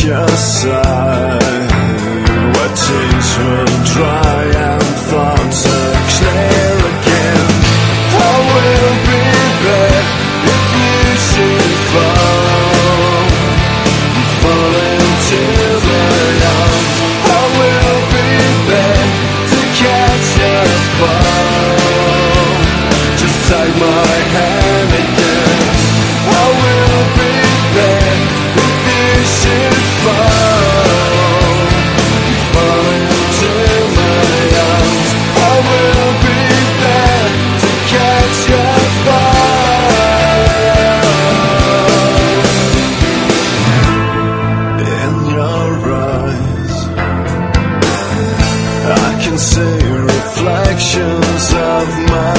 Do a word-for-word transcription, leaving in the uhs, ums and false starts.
your side, where tears will dry and thoughts are clear again. I will be there if you should fall, fall into my arms. I will be there to catch your fall. Just take my hand again. I will be there if you should fall, fall into my arms. I will be there to catch your fall. In your eyes, I can see reflections of my